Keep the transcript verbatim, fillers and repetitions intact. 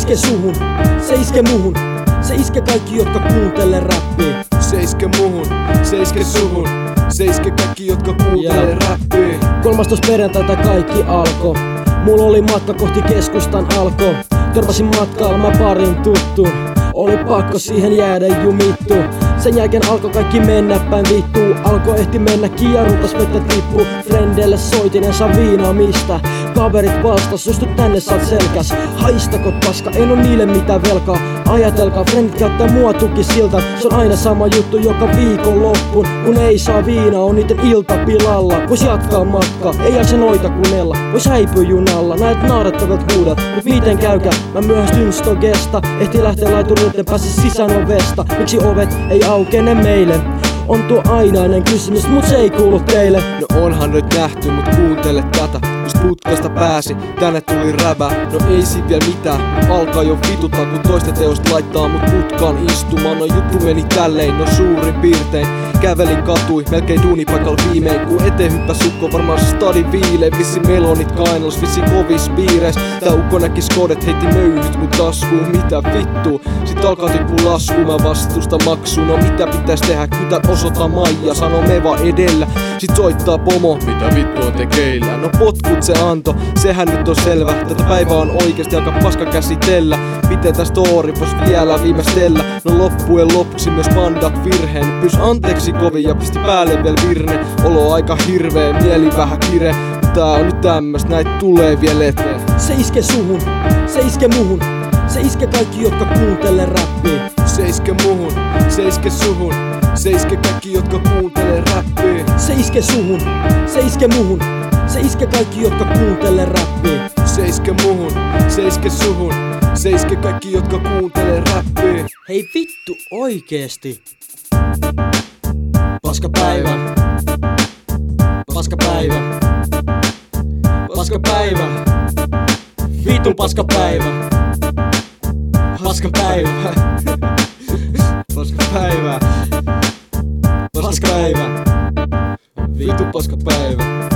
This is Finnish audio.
iske suhun, se iske muhun, se iske kaikki jotka kuuntelee räppiä. Se iske muhun, se iske suhun, se iske kaikki jotka kuuntelee räppiä. kolmastoista perjantaita kaikki alko. Mulla oli matka kohti keskustan alko. Törmäsin matkalla mä parin tuttu. Oli pakko siihen jäädä jumittu. Sen jälkeen alkoi kaikki mennä päin vittuu. Alkoi ehti mennä kierukas vettä tippu. Frendelle soitin en saa viinaa mistä. Kaverit vastas, sustu tänne saat selkäs. Haistako paska, en oo niille mitään velkaa. Ajatelkaa, frendit käyttää mua tukisilta. Se on aina sama juttu joka viikon loppuun. Kun ei saa viinaa, on niiden ilta pilalla. Vois jatkaa matkaa, ei jaksa noita kuunnella. Vois häipyä junalla, näet naurattavat huudat. Mut miten käykää, mä myöhästyn stogesta. Ehti lähteä laiturilta, pääsi sisään ovesta. Miksi ovet ei aukene meille? On tuo ainainen kysymys, mut se ei kuulu teille. No onhan nyt nähty, mut kuuntele tätä. Just putkasta pääsi, tänne tuli räbä. No ei sit vielä mitään, alkaa jo vituttaa kun toista teosta laittaa mut putkaan istumaan. No juttu meni tällein, no suurin piirtein. Kävelin katui, melkein duunipaikalla viimein. Kun eteen hyppäs ukko varmaan stadin viileen. Vissi melonit kainalossa, vissi kovis piireis. Tää ukko näki skodet, heitti möyhyt mun taskuun. Mitä vittu? Sit alkaa tippuu lasku, mä vastusta maksuun. No mitä pitäis tehdä? Kytät osoittaa Maija, sano me vaan edellä. Sit soittaa pomo, mitä vittu on tekeillä? No potkut se anto, sehän nyt on selvä. Tätä päivää on oikeesti aika paska käsitellä. Miten tää story vois vielä viimeistellä? No loppujen lopuksi myös pandat virheen. Pys anteeksi kovin ja pisti päälle vielä virne. Olo aika hirvee, mieli vähän kire. Tää on nyt tämmöst, näit tulee vielä eteen. Se iske suhun, se iske muhun, se iske kaikki jotka kuuntelee räppiä. Se iske muhun, se iske suhun, se iske kaikki jotka kuuntelee räppiä. Se iske suhun, se iske muhun, se iske kaikki jotka kuuntelee räppiä. Se iske muhun, se iske suhun, se iske kaikki jotka kuuntelee räppiä. Hei vittu oikeesti. Paskapäivä. Paskapäivä. Paskapäivä. Vitun paskapäivä. Paskapäivä. Paskapäivä. Paskapäivä. Vittu paskapäivä.